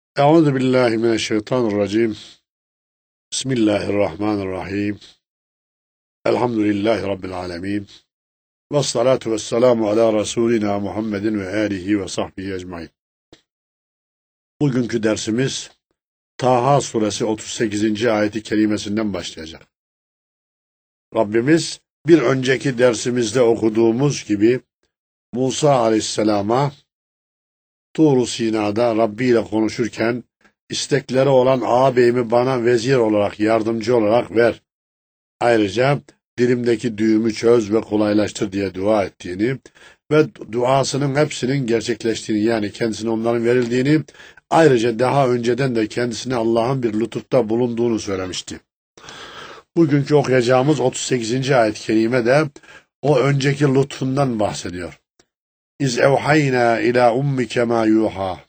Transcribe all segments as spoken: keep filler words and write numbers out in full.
Euzu billahi mineşşeytanirracim. Bismillahirrahmanirrahim. Elhamdülillahi rabbil alamin. Ves salatu vesselamu ala Resulina Muhammedin ve alihi ve sahbihi ecmaîn. Bugünkü dersimiz Taha suresi otuz sekizinci ayeti kerimesinden başlayacak. Rabbimiz bir önceki dersimizde okuduğumuz gibi Musa aleyhisselama Tur-u Sina'da Rabbi ile konuşurken istekleri olan ağabeyimi bana vezir olarak, yardımcı olarak ver. Ayrıca dilimdeki düğümü çöz ve kolaylaştır diye dua ettiğini ve duasının hepsinin gerçekleştiğini, yani kendisine onların verildiğini, ayrıca daha önceden de kendisine Allah'ın bir lütufta bulunduğunu söylemişti. Bugünkü okuyacağımız otuz sekizinci ayet-i kerime de o önceki lütfundan bahsediyor. İz evhayna ila ummike ma yuha.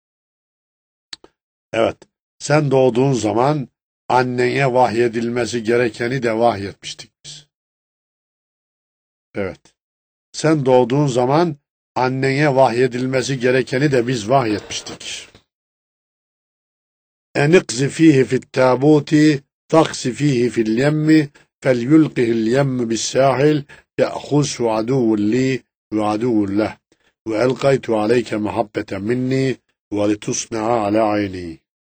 Evet, sen doğduğun zaman anneye vahyedilmesi gerekeni de vahyetmiştik biz. Evet, sen doğduğun zaman anneye vahyedilmesi gerekeni de biz vahyetmiştik. Enikzi fihi fit tabuti taksi fihi fil yemmi felyulqihil yemmi bis sahil ya'khuzhu aduvun li ve aduvun leh ve elqaytu aleyke muhabbeten minni ve litusna'a ala ayni.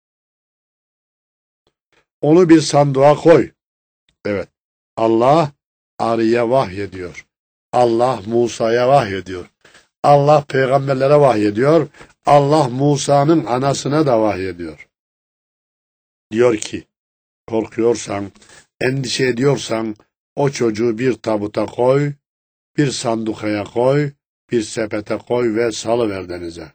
Onu bir sandığa koy. Evet, Allah arıya vahyediyor. Allah Musa'ya vahyediyor. Allah peygamberlere vahyediyor. Allah Musa'nın anasına da vahyediyor. Diyor ki, korkuyorsan, endişe ediyorsan o çocuğu bir tabuta koy, bir sandukaya koy, bir sepete koy ve salıver denize.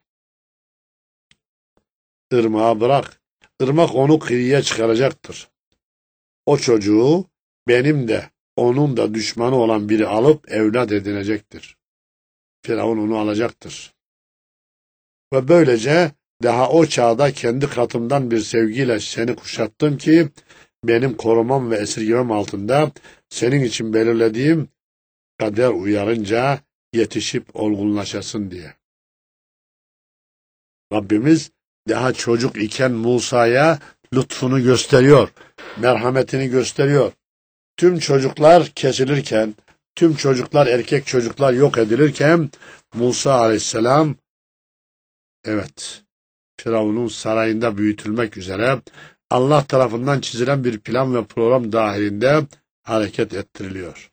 Irmağa bırak. Irmak onu kıyıya çıkaracaktır. O çocuğu benim de onun da düşmanı olan biri alıp evlat edinecektir. Firavun onu alacaktır. Ve böylece daha o çağda kendi katımdan bir sevgiyle seni kuşattım ki benim korumam ve esirgemem altında senin için belirlediğim kader uyarınca yetişip olgunlaşasın diye. Rabbimiz daha çocuk iken Musa'ya lütfunu gösteriyor, merhametini gösteriyor. Tüm çocuklar kesilirken, tüm çocuklar, erkek çocuklar yok edilirken Musa aleyhisselam, evet, Firavun'un sarayında büyütülmek üzere Allah tarafından çizilen bir plan ve program dahilinde hareket ettiriliyor.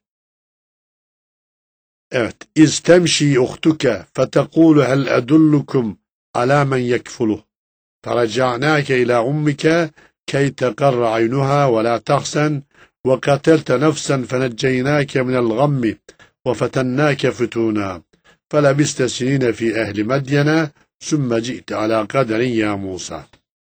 Evet, İstemşi uhtuke fetekulu hel edullukum ala men yekfuluh feraca'nake ila ummike key tekarra aynuha ve la tahsen ve katelte nefsen fenecceynake minel gammi ve fetennake fütûnâ felebiste sinine fi ehli medyene sümme ci'te ala kaderin ya Musa.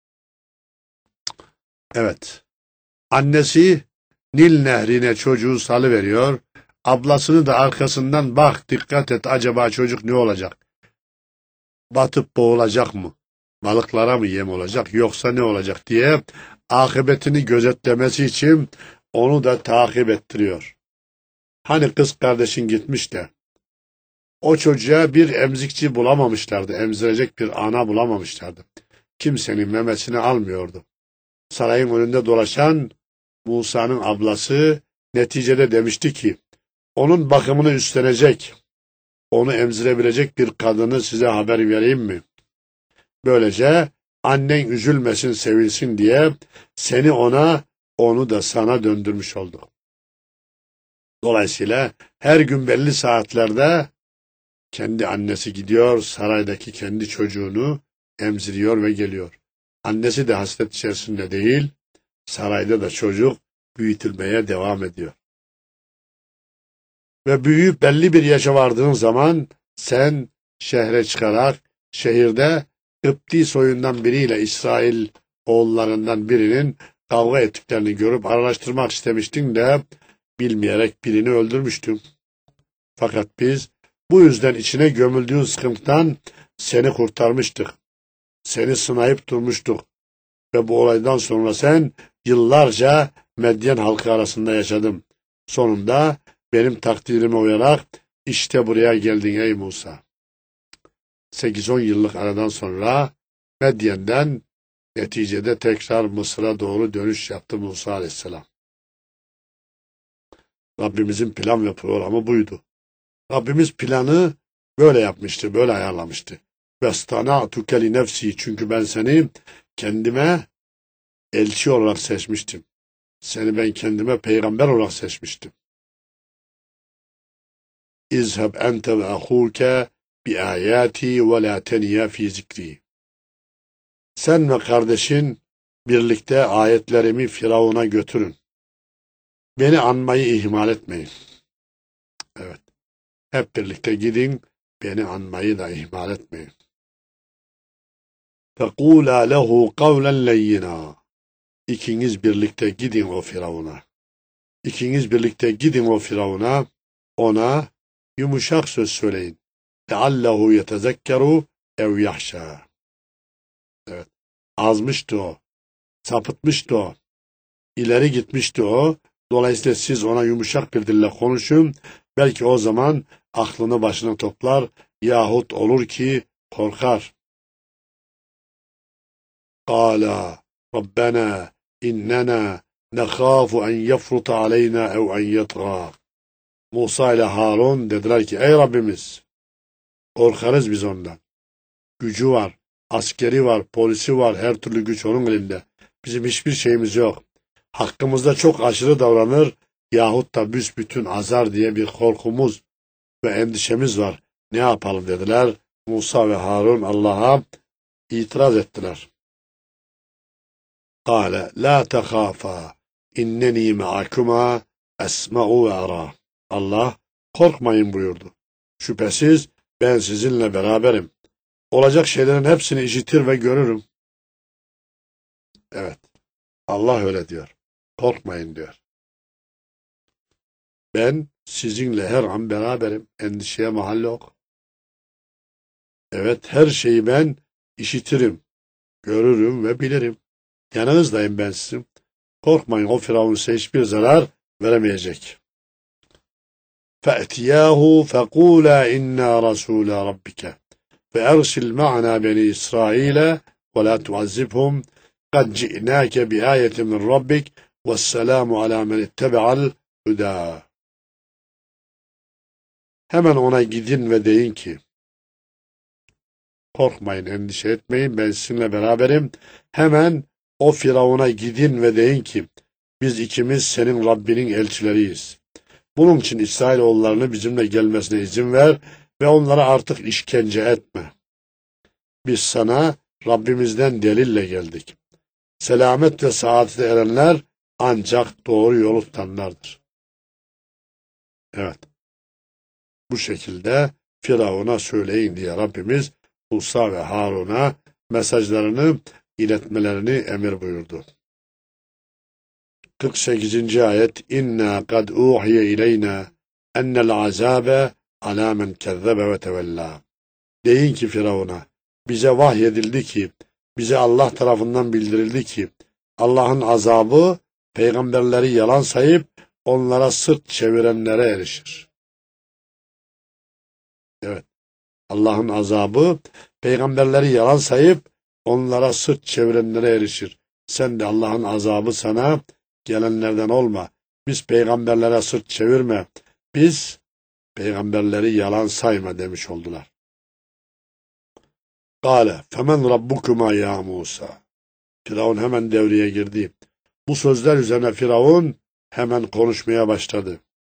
Evet, annesi Nil nehrine çocuğu salıveriyor, ablasını da arkasından bak dikkat et acaba çocuk ne olacak? Batıp boğulacak mı? Balıklara mı yem olacak yoksa ne olacak diye akıbetini gözetlemesi için onu da takip ettiriyor. Hani kız kardeşin gitmiş de o çocuğa bir emzikçi bulamamışlardı, emzirecek bir ana bulamamışlardı. Kimsenin memesini almıyordu. Sarayın önünde dolaşan Musa'nın ablası neticede demişti ki, onun bakımını üstlenecek, onu emzirebilecek bir kadını size haber vereyim mi? Böylece annen üzülmesin, sevilsin diye seni ona, onu da sana döndürmüş oldu. Dolayısıyla her gün belli saatlerde kendi annesi gidiyor, saraydaki kendi çocuğunu emziriyor ve geliyor. Annesi de hasret içerisinde değil, sarayda da çocuk büyütülmeye devam ediyor. Ve büyüyüp belli bir yaşa vardığın zaman sen şehre çıkarak şehirde Kıpti soyundan biriyle İsrail oğullarından birinin kavga ettiklerini görüp araştırmak istemiştin de bilmeyerek birini öldürmüştün. Fakat biz bu yüzden içine gömüldüğün sıkıntıdan seni kurtarmıştık. Seni sınayıp durmuştuk. Ve bu olaydan sonra sen yıllarca Medyen halkı arasında yaşadın. Sonunda benim takdirime uyarak işte buraya geldin ey Musa. sekiz on yıllık aradan sonra Medyen'den Neticede tekrar Mısır'a doğru dönüş yaptı Musa aleyhisselam. Rabbimizin plan ve programı buydu. Rabbimiz planı böyle yapmıştı, böyle ayarlamıştı. Vestana'tuke li nefsi, çünkü ben seni kendime elçi olarak seçmiştim. Seni ben kendime peygamber olarak seçmiştim. İzheb ente ve ahuke bi ayati ve la teniya fi zikri. Sen ve kardeşin birlikte ayetlerimi Firavun'a götürün. Beni anmayı ihmal etmeyin. Evet. Hep birlikte gidin, beni anmayı da ihmal etmeyin. فَقُولَا لَهُ قَوْلًا لَيِّنًا. İkiniz birlikte gidin o Firavun'a. İkiniz birlikte gidin o Firavun'a, ona yumuşak söz söyleyin. لَعَلَّهُ يَتَذَكَّرُ اَوْ يَحْشَى. Evet. Azmıştı o. Sapıtmıştı o. İleri gitmişti o. Dolayısıyla siz ona yumuşak bir dille konuşun. Belki o zaman aklını başına toplar yahut olur ki korkar. قَالَا رَبَّنَا اِنَّنَا نَخَافُ اَنْ يَفْرُطَ عَلَيْنَا اَوْ اَنْ يَطْغَى. Musa ile Harun dediler ki, ey Rabbimiz, korkarız biz ondan. Gücü var, askeri var, polisi var, her türlü güç onun elinde. Bizim hiçbir şeyimiz yok. Hakkımızda çok aşırı davranır yahut da büsbütün azar diye bir korkumuz ve endişemiz var. Ne yapalım dediler. Musa ve Harun Allah'a itiraz ettiler. قَالَ لَا تَخَافَا اِنَّنِي مَعَكُمَا اَسْمَعُ وَاَرَى. Allah, korkmayın buyurdu. Şüphesiz ben sizinle beraberim. Olacak şeylerin hepsini işitir ve görürüm. Evet, Allah öyle diyor. Korkmayın diyor. Ben sizinle her an beraberim. Endişeye mahal yok. Evet, her şeyi ben işitirim, görürüm ve bilirim. Yanınızdayım ben sizin. Korkmayın, o Firavun size hiçbir zarar veremeyecek. فَأْتِيَاهُ فَقُولَا اِنَّا رَسُولَ رَبِّكَ فَاَرْسِلْ مَعَنَا بَنِي إِسْرَائِيلَ وَلَا تُعَذِّبْهُمْ قَدْ جِئْنَاكَ بِآيَةٍ مِنْ رَبِّكَ وَالسَّلَامُ عَلَى مَنِ اتَّبَعَ الْهُدَى. Hemen ona gidin ve deyin ki, korkmayın, endişe etmeyin, ben sizinle beraberim. Hemen o Firavun'a gidin ve deyin ki, biz ikimiz senin Rabbinin elçileriyiz. Bunun için İsrailoğullarını bizimle gelmesine izin ver ve onlara artık işkence etme. Biz sana Rabbimizden delille geldik. Selamet ve saadete erenler ancak doğru yolu tutanlardır. Evet. Bu şekilde Firavun'a söyleyin diye Rabbimiz Musa ve Harun'a mesajlarını iletmelerini emir buyurdu. kırk sekizinci ayet İnna kad uhiye ileyna ennel azabe ala men kezzebe ve tevella. Deyin ki Firavun'a, bize vahyedildi ki, bize Allah tarafından bildirildi ki, Allah'ın azabı peygamberleri yalan sayıp onlara sırt çevirenlere erişir. Evet. Allah'ın azabı peygamberleri yalan sayıp onlara sırt çevirenlere erişir. Sen de Allah'ın azabı sana gelenlerden olma. Biz peygamberlere sırt çevirme. Biz peygamberleri yalan sayma demiş oldular. Kale femen rabbukuma ya Musa. Firavun hemen devreye girdi. Bu sözler üzerine Firavun hemen konuşmaya başladı.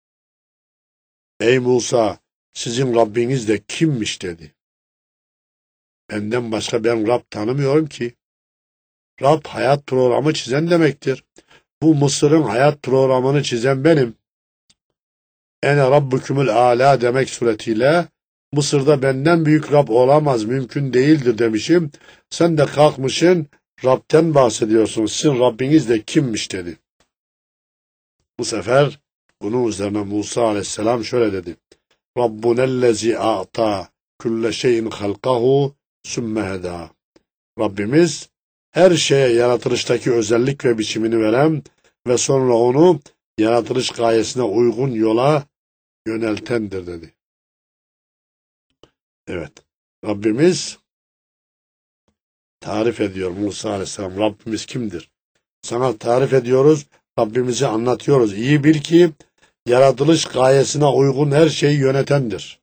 Ey Musa, sizin Rabbiniz de kimmiş dedi. Benden başka ben Rab tanımıyorum ki. Rab hayat programı çizen demektir. Bu Mısır'ın hayat programını çizen benim. Ene Rabbukumul Âlâ demek suretiyle Mısır'da benden büyük Rab olamaz, mümkün değildir demişim. Sen de kalkmışsın Rab'ten bahsediyorsun. Sizin Rabbiniz de kimmiş dedi. Bu sefer bunun üzerine Musa aleyhisselam şöyle dedi. Rabbunellezi a'ta külle şeyin halkahu sümme heda. Rabbimiz her şeye yaratılıştaki özellik ve biçimini veren ve sonra onu yaratılış gayesine uygun yola yöneltendir dedi. Evet. Rabbimiz tarif ediyor Musa Aleyhisselam. Rabbimiz kimdir? Sana tarif ediyoruz, Rabbimizi anlatıyoruz. İyi bil ki yaratılış gayesine uygun her şeyi yönetendir.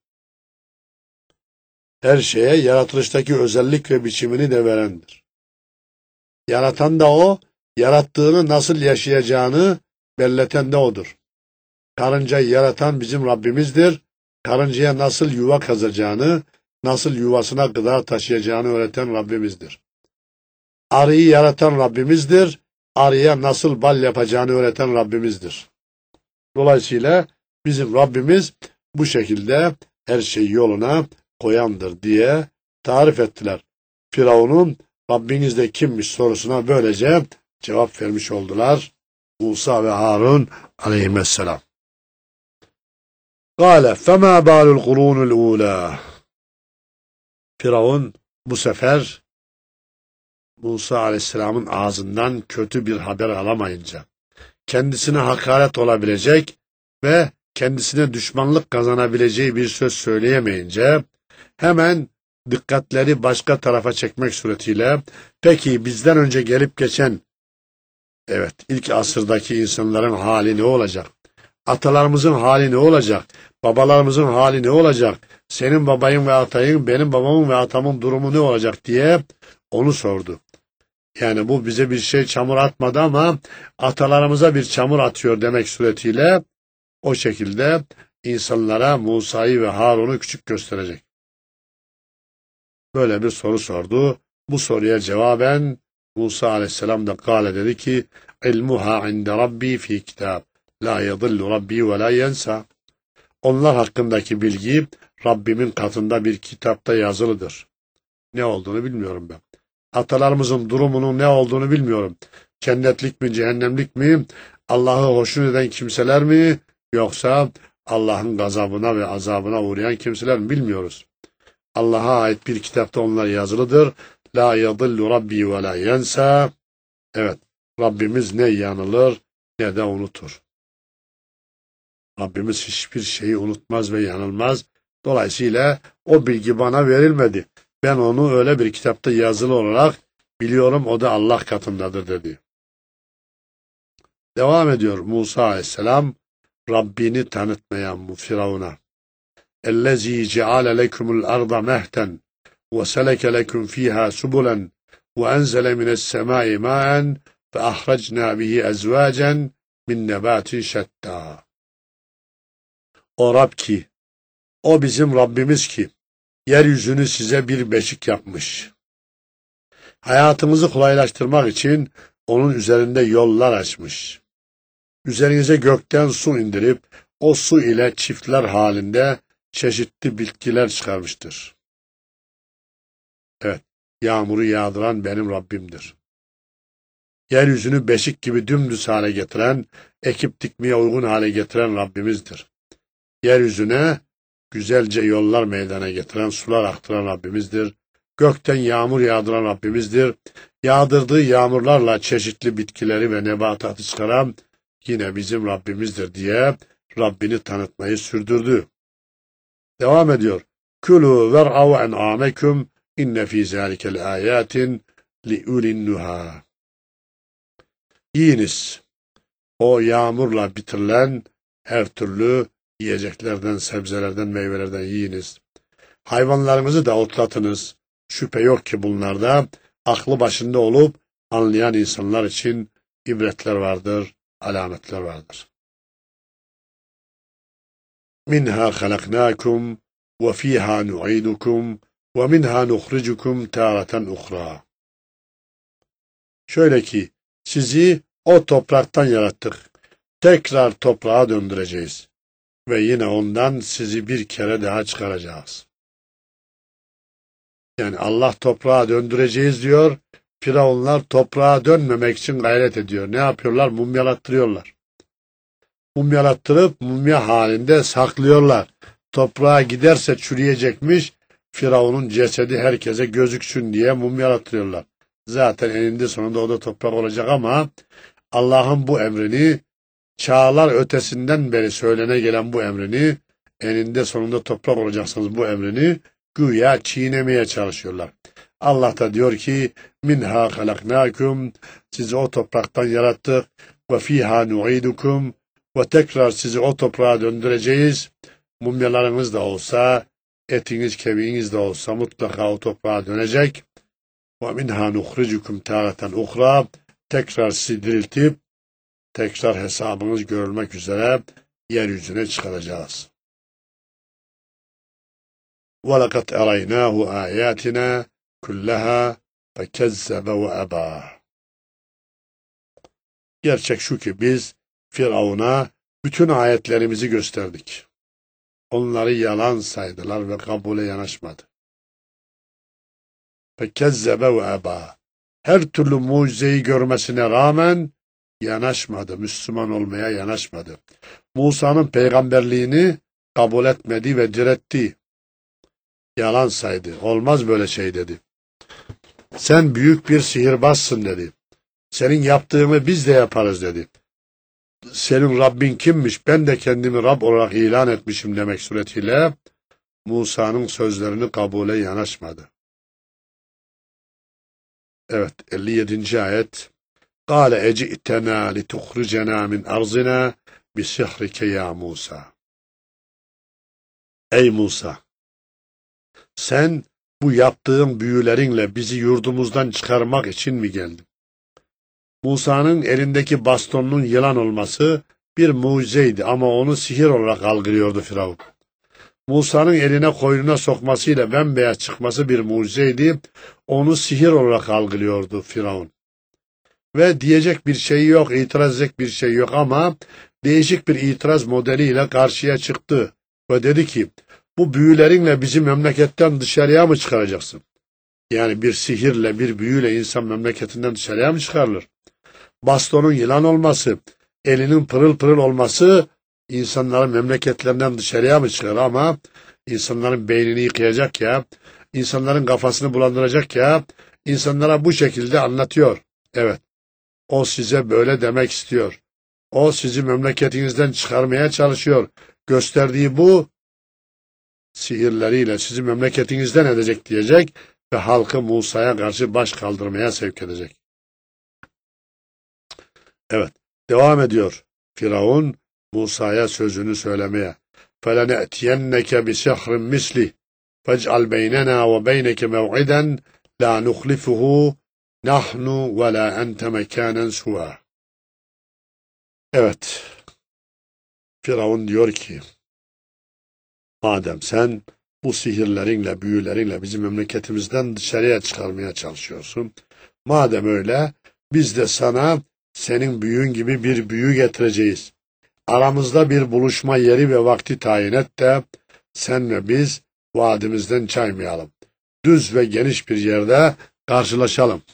Her şeye yaratılıştaki özellik ve biçimini de verendir. Yaratan da o, yarattığını nasıl yaşayacağını belleten de odur. Karıncayı yaratan bizim Rabbimizdir. Karıncaya nasıl yuva kazacağını, nasıl yuvasına gıda taşıyacağını öğreten Rabbimizdir. Arıyı yaratan Rabbimizdir. Arıya nasıl bal yapacağını öğreten Rabbimizdir. Dolayısıyla bizim Rabbimiz bu şekilde her şeyi yoluna koyandır diye tarif ettiler. Firavun'un Rabbiniz de kimmiş sorusuna böylece cevap vermiş oldular. Musa ve Harun aleyhisselam. Kâle femâ bâlul kurûnul ûlâ. Firavun bu sefer Musa aleyhisselamın ağzından kötü bir haber alamayınca, kendisine hakaret olabilecek ve kendisine düşmanlık kazanabileceği bir söz söyleyemeyince, hemen dikkatleri başka tarafa çekmek suretiyle, peki bizden önce gelip geçen, evet ilk asırdaki insanların hali ne olacak? Atalarımızın hali ne olacak? Babalarımızın hali ne olacak? Senin babayın ve atayın, benim babamın ve atamın durumu ne olacak diye onu sordu. Yani bu bize bir şey çamur atmadı ama atalarımıza bir çamur atıyor demek suretiyle o şekilde insanlara Musa'yı ve Harun'u küçük gösterecek. Böyle bir soru sordu. Bu soruya cevaben Musa aleyhisselam da kâle dedi ki ilmuha inde rabbi fi kitab la yadillu rabbi ve la yensa. Onlar hakkındaki bilgi Rabbimin katında bir kitapta yazılıdır. Ne olduğunu bilmiyorum ben. Atalarımızın durumunun ne olduğunu bilmiyorum. Cennetlik mi, cehennemlik mi, Allah'ı hoşnut eden kimseler mi, yoksa Allah'ın gazabına ve azabına uğrayan kimseler mi bilmiyoruz. Allah'a ait bir kitapta onlar yazılıdır. La yadillu rabbi ve la yensa. Evet, Rabbimiz ne yanılır ne de unutur. Rabbimiz hiçbir şeyi unutmaz ve yanılmaz. Dolayısıyla o bilgi bana verilmedi. Ben onu öyle bir kitapta yazılı olarak biliyorum, o da Allah katındadır dedi. Devam ediyor Musa aleyhisselam Rabbini tanıtmayan bu Firavun'a. اَلَّذ۪ي جَعَلَ لَكُمُ الْأَرْضَ مَهْتًا وَسَلَكَ لَكُمْ ف۪يهَا سُبُلًا وَاَنْزَلَ مِنَ السَّمَاءِ مَاءً فَأَخْرَجْنَا بِهِ أَزْوَاجًا مِنْ نَبَاتٍ شَتَّى. O Rab ki, o bizim Rabbimiz ki, yeryüzünü size bir beşik yapmış. Hayatımızı kolaylaştırmak için onun üzerinde yollar açmış. Üzerinize gökten su indirip, o su ile çiftler halinde çeşitli bitkiler çıkarmıştır. Evet, yağmuru yağdıran benim Rabbimdir. Yeryüzünü beşik gibi dümdüz hale getiren, ekip dikmeye uygun hale getiren Rabbimizdir. Yeryüzüne güzelce yollar meydana getiren, sular aktıran Rabbimizdir. Gökten yağmur yağdıran Rabbimizdir. Yağdırdığı yağmurlarla çeşitli bitkileri ve nebatatı çıkaran yine bizim Rabbimizdir diye Rabbini tanıtmayı sürdürdü. Devam ediyor. Kulu ver'av en'amekum inne fî zâlikel âyâtin li'ulin nuhâ. Yiyiniz. O yağmurla bitirilen her türlü yiyeceklerden, sebzelerden, meyvelerden yiyiniz. Hayvanlarınızı da otlatınız. Şüphe yok ki bunlarda aklı başında olup anlayan insanlar için ibretler vardır, alametler vardır. Minha halaknakum ve fiha nu'idukum ve minha nukhrijukum taratan ukhra. Şöyle ki sizi o topraktan yarattık. Tekrar toprağa döndüreceğiz. Ve yine ondan sizi bir kere daha çıkaracağız. Yani Allah toprağa döndüreceğiz diyor. Firavunlar toprağa dönmemek için gayret ediyor. Ne yapıyorlar? Mumyalattırıyorlar. Mumyalattırıp mumya halinde saklıyorlar. Toprağa giderse çürüyecekmiş. Firavun'un cesedi herkese gözüksün diye mumyalattırıyorlar. Zaten eninde sonunda o da toprak olacak ama Allah'ın bu emrini, çağlar ötesinden beri söylene gelen bu emrini, eninde sonunda toprak olacaksınız bu emrini güya çiğnemeye çalışıyorlar. Allah da diyor ki minha halaknakum, sizi o topraktan yarattık ve fiha nu'idukum, ve tekrar sizi o toprağa döndüreceğiz. Mumyalarınız da olsa, etiniz kemiğiniz de olsa mutlaka o toprağa dönecek. Ve minha nukhrijukum taratan ukhra, tekrar sizi diriltip tekrar hesabınız görülmek üzere yeryüzüne çıkaracağız. وَلَقَدْ اَرَيْنَاهُ آيَاتِنَا كُلَّهَا فَكَذَّبَ وَأَبَى. Gerçek şu ki biz Firavun'a bütün ayetlerimizi gösterdik. Onları yalan saydılar ve kabule yanaşmadı. فَكَذَّبَ وَأَبَى. Her türlü mucizeyi görmesine rağmen yanaşmadı, Müslüman olmaya yanaşmadı. Musa'nın peygamberliğini kabul etmedi ve diretti. Yalan saydı. Olmaz böyle şey dedi. Sen büyük bir sihirbazsın dedi. Senin yaptığını biz de yaparız dedi. Senin Rabbin kimmiş? Ben de kendimi Rab olarak ilan etmişim demek suretiyle Musa'nın sözlerini kabule yanaşmadı. Evet, elli yedinci ayet. قَالَ اَجِئْتَنَا لِتُخْرِجَنَا مِنْ اَرْضِنَا بِسِحْرِكَ ya Musa. Ey Musa! Sen bu yaptığın büyülerinle bizi yurdumuzdan çıkarmak için mi geldin? Musa'nın elindeki bastonun yılan olması bir mucizeydi ama onu sihir olarak algılıyordu Firavun. Musa'nın eline koynuna sokmasıyla bembeyaz çıkması bir mucizeydi, onu sihir olarak algılıyordu Firavun. Ve diyecek bir şey yok, itiraz edecek bir şey yok ama değişik bir itiraz modeliyle karşıya çıktı ve dedi ki, bu büyülerinle bizi memleketten dışarıya mı çıkaracaksın? Yani bir sihirle, bir büyüyle insan memleketinden dışarıya mı çıkarılır? Bastonun yılan olması, elinin pırıl pırıl olması insanların memleketlerinden dışarıya mı çıkar? Ama insanların beynini yıkayacak ya, insanların kafasını bulandıracak ya, insanlara bu şekilde anlatıyor. Evet, o size böyle demek istiyor. O sizi memleketinizden çıkarmaya çalışıyor. Gösterdiği bu, sihirleriyle sizi memleketinizden edecek diyecek ve halkı Musa'ya karşı baş kaldırmaya sevk edecek. Evet, devam ediyor Firavun Musa'ya sözünü söylemeye. فَلَنَأْتِيَنَّكَ بِسِحْرٍ مِسْلِهِ فَاجْعَلْ بَيْنَنَا وَبَيْنَكَ مَوْعِدًا لَا نُخْلِفُهُ نَحْنُ وَلَا أَنْتَ مَكَانًا سُوًا. Evet, Firavun diyor ki, madem sen bu sihirlerinle, büyülerinle bizi memleketimizden dışarıya çıkarmaya çalışıyorsun, madem öyle, biz de sana senin büyün gibi bir büyü getireceğiz. Aramızda bir buluşma yeri ve vakti tayin et de sen ve biz vadimizden çaymayalım. Düz ve geniş bir yerde karşılaşalım.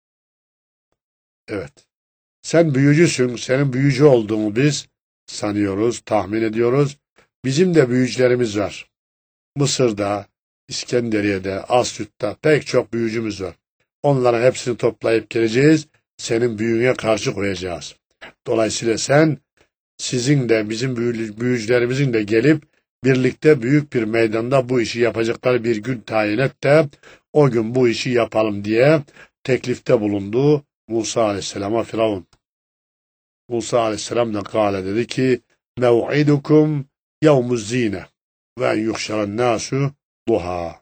Evet. Sen büyücüsün, senin büyücü olduğunu biz sanıyoruz, tahmin ediyoruz. Bizim de büyücülerimiz var. Mısır'da, İskenderiye'de, Asyut'ta pek çok büyücümüz var. Onların hepsini toplayıp geleceğiz, senin büyüğüne karşı koyacağız. Dolayısıyla sen, sizin de bizim büyücülerimizin de gelip birlikte büyük bir meydanda bu işi yapacakları bir gün tayin et de o gün bu işi yapalım diye teklifte bulundu Musa Aleyhisselam'a Firavun. Musa Aleyhisselam da kâle dedi ki mev'idukum yevmuz zine ve en yuhşeren nasu duha.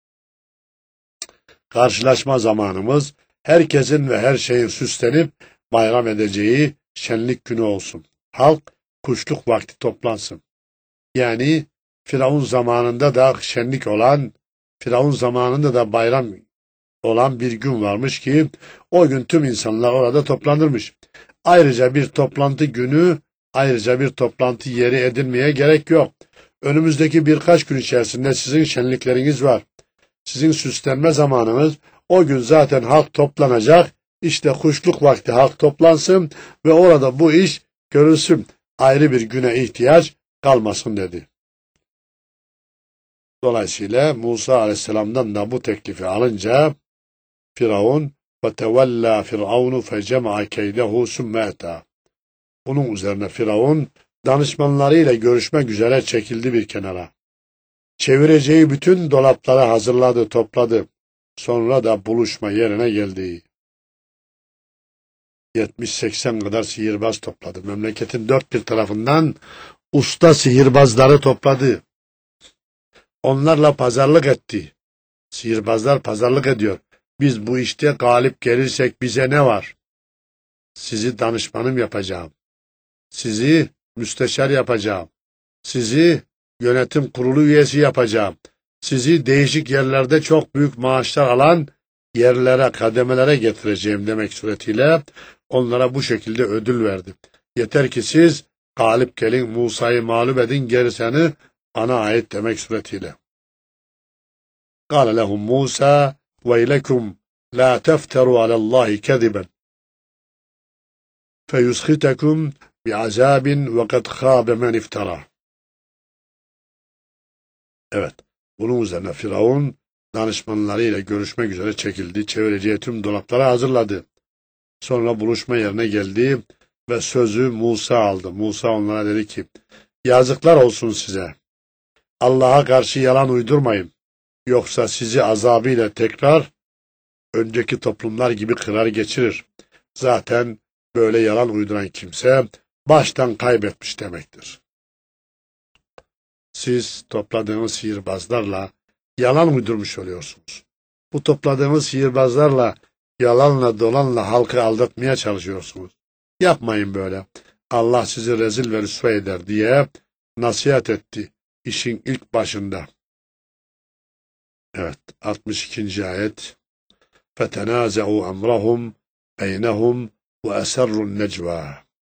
Karşılaşma zamanımız herkesin ve her şeyin süslenip bayram edeceği şenlik günü olsun. Halk kuşluk vakti toplansın. Yani Firavun zamanında da şenlik olan, Firavun zamanında da bayram olan bir gün varmış ki o gün tüm insanlar orada toplanırmış. Ayrıca bir toplantı günü, ayrıca bir toplantı yeri edinmeye gerek yok. Önümüzdeki birkaç gün içerisinde sizin şenlikleriniz var. Sizin süslenme zamanınız, o gün zaten halk toplanacak. İşte kuşluk vakti halk toplansın ve orada bu iş görülsün. Ayrı bir güne ihtiyaç kalmasın dedi. Dolayısıyla Musa Aleyhisselam'dan da bu teklifi alınca Firavun وَتَوَلَّا فِرْعَوْنُ فَجَمَعَ كَيْدَهُ سُمَّ. Bunun üzerine Firavun danışmanlarıyla görüşmek üzere çekildi bir kenara. Çevireceği bütün dolapları hazırladı, topladı. Sonra da buluşma yerine geldi. yetmiş seksen kadar sihirbaz topladı. Memleketin dört bir tarafından usta sihirbazları topladı. Onlarla pazarlık etti. Sihirbazlar pazarlık ediyor. Biz bu işte galip gelirsek bize ne var? Sizi danışmanım yapacağım. Sizi müsteşar yapacağım. Sizi yönetim kurulu üyesi yapacağım. Sizi değişik yerlerde çok büyük maaşlar alan yerlere, kademelere getireceğim demek suretiyle onlara bu şekilde ödül verdi. Yeter ki siz galip gelin, Musa'yı mağlup edin, gerisini bana ait demek suretiyle. قال لهم موسى ويلكم لا تفتروا على الله كذبا فيسخطكم بعذاب وقد خاب من افترى. Evet, bunun üzerine Firavun danışmanlarıyla görüşmek üzere çekildi, çevireceği tüm dolapları hazırladı. Sonra buluşma yerine geldi ve sözü Musa aldı. Musa onlara dedi ki, yazıklar olsun size. Allah'a karşı yalan uydurmayın. Yoksa sizi azabıyla tekrar önceki toplumlar gibi kırar geçirir. Zaten böyle yalan uyduran kimse baştan kaybetmiş demektir. Siz topladığınız sihirbazlarla yalan uydurmuş oluyorsunuz. Bu topladığınız sihirbazlarla yalanla dolanla halkı aldatmaya çalışıyorsunuz. Yapmayın böyle. Allah sizi rezil ve rüsva eder diye nasihat etti işin ilk başında. Evet, altmış ikinci ayet. فَتَنَازَعُوا أَمْرَهُمْ بَيْنَهُمْ وَأَسَرُّوا النَّجْوَى.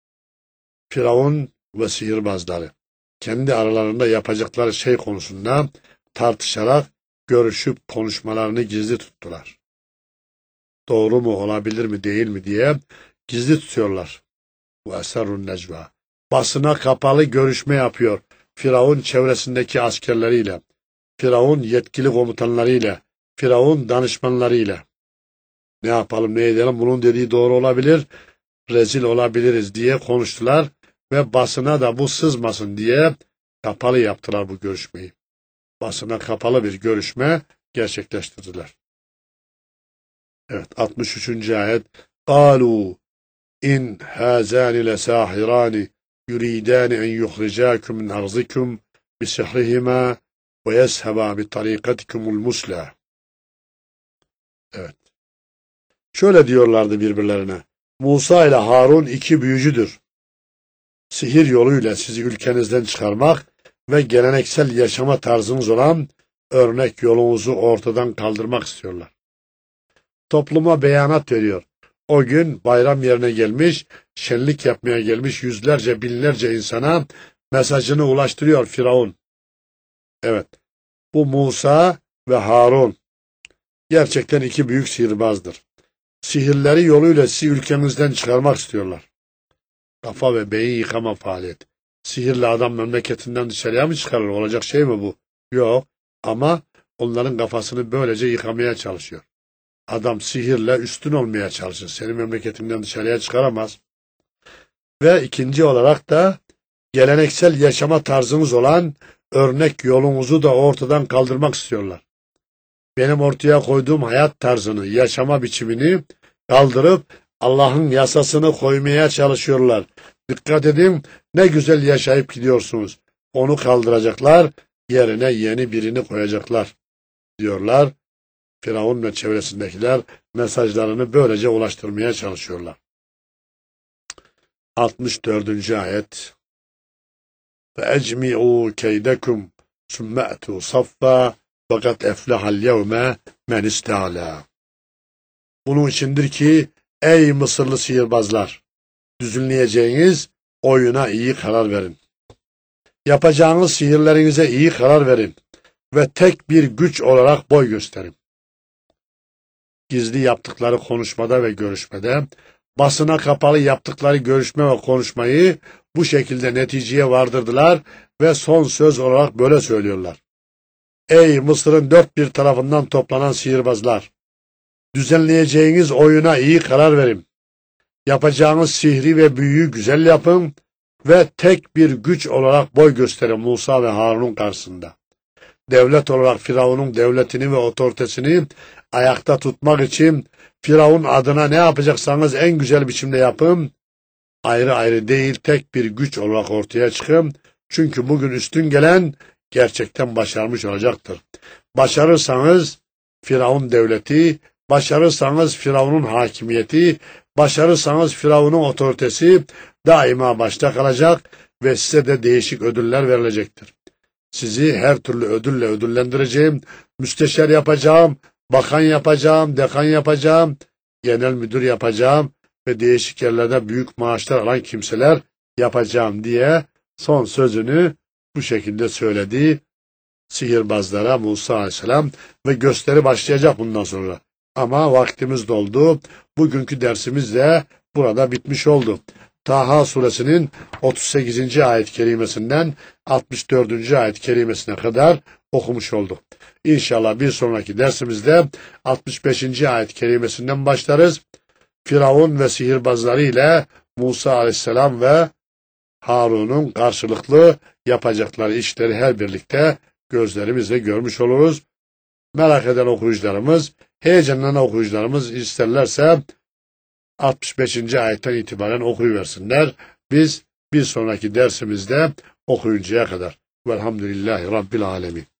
Firavun ve sihirbazları kendi aralarında yapacakları şey konusunda tartışarak, görüşüp konuşmalarını gizli tuttular. Doğru mu, olabilir mi, değil mi diye gizli tutuyorlar. وَأَسَرُّوا النَّجْوَى. Basına kapalı görüşme yapıyor Firavun çevresindeki askerleriyle, Firavun yetkili komutanlarıyla, Firavun danışmanlarıyla. Ne yapalım, ne edelim, bunun dediği doğru olabilir, rezil olabiliriz diye konuştular ve basına da bu sızmasın diye kapalı yaptılar bu görüşmeyi. Basına kapalı bir görüşme gerçekleştirdiler. Evet, altmış üçüncü ayet. قَالُوا اِنْ هَذَانِ لَسَاحِرَانِ يُرِيدَانِ اَنْ يُخْرِجَاكُمْ مِنْ أَرْضِكُمْ بِسِحْرِهِمَا وَيَسْهَبَا بِطَرِيقَتِكُمُ الْمُسْلَى. Evet. Şöyle diyorlardı birbirlerine. Musa ile Harun iki büyücüdür. Sihir yoluyla sizi ülkenizden çıkarmak ve geleneksel yaşama tarzınız olan örnek yolunuzu ortadan kaldırmak istiyorlar. Topluma beyanat veriyor. O gün bayram yerine gelmiş, şenlik yapmaya gelmiş yüzlerce, binlerce insana mesajını ulaştırıyor Firavun. Evet, bu Musa ve Harun gerçekten iki büyük sihirbazdır. Sihirleri yoluyla sizi ülkemizden çıkarmak istiyorlar. Kafa ve beyin yıkama faaliyeti. Sihirli adam memleketinden dışarıya mı çıkarır? Olacak şey mi bu? Yok. Ama onların kafasını böylece yıkamaya çalışıyor. Adam sihirle üstün olmaya çalışır. Seni memleketinden dışarıya çıkaramaz. Ve ikinci olarak da geleneksel yaşama tarzınız olan örnek yolunuzu da ortadan kaldırmak istiyorlar. Benim ortaya koyduğum hayat tarzını, yaşama biçimini kaldırıp Allah'ın yasasını koymaya çalışıyorlar. Dikkat edin, ne güzel yaşayıp gidiyorsunuz. Onu kaldıracaklar, yerine yeni birini koyacaklar diyorlar. Firavun ve çevresindekiler mesajlarını böylece ulaştırmaya çalışıyorlar. altmış dördüncü ayet. فَاَجْمِعُوا كَيْدَكُمْ ثُمَّ أَتُوا صَفًّا fakat eflehal yevme men ista'la. Bunun içindir ki ey Mısırlı sihirbazlar, düzenleyeceğiniz oyuna iyi karar verin. Yapacağınız sihirlerinize iyi karar verin ve tek bir güç olarak boy gösterin. Gizli yaptıkları konuşmada ve görüşmede, basına kapalı yaptıkları görüşme ve konuşmayı bu şekilde neticeye vardırdılar ve son söz olarak böyle söylüyorlar. Ey Mısır'ın dört bir tarafından toplanan sihirbazlar! Düzenleyeceğiniz oyuna iyi karar verin. Yapacağınız sihri ve büyüyü güzel yapın ve tek bir güç olarak boy gösterin Musa ve Harun'un karşısında. devlet olarak Firavun'un devletini ve otoritesini ayakta tutmak için Firavun adına ne yapacaksanız en güzel biçimde yapın. Ayrı ayrı değil, tek bir güç olarak ortaya çıkın. Çünkü bugün üstün gelen gerçekten başarmış olacaktır. Başarırsanız Firavun devleti, başarırsanız Firavun'un hakimiyeti, başarırsanız Firavun'un otoritesi daima başta kalacak ve size de değişik ödüller verilecektir. Sizi her türlü ödülle ödüllendireceğim, müsteşar yapacağım, bakan yapacağım, dekan yapacağım, genel müdür yapacağım ve değişik yerlerde büyük maaşlar alan kimseler yapacağım diye son sözünü bu şekilde söyledi sihirbazlara Musa Aleyhisselam ve gösteri başlayacak bundan sonra. Ama vaktimiz doldu. Bugünkü dersimiz de burada bitmiş oldu. Taha suresinin otuz sekizinci ayet kerimesinden altmış dördüncü ayet kerimesine kadar okumuş olduk. İnşallah bir sonraki dersimizde altmış beşinci ayet kerimesinden başlarız. Firavun ve sihirbazları ile Musa Aleyhisselam ve Harun'un karşılıklı yapacakları işleri her birlikte gözlerimizle görmüş oluruz. Merak eden okuyucularımız, heyecanlanan okuyucularımız isterlerse altmış beşinci ayetten itibaren okuyuversinler. Biz bir sonraki dersimizde okuyuncaya kadar. Velhamdülillahi Rabbil Alemin.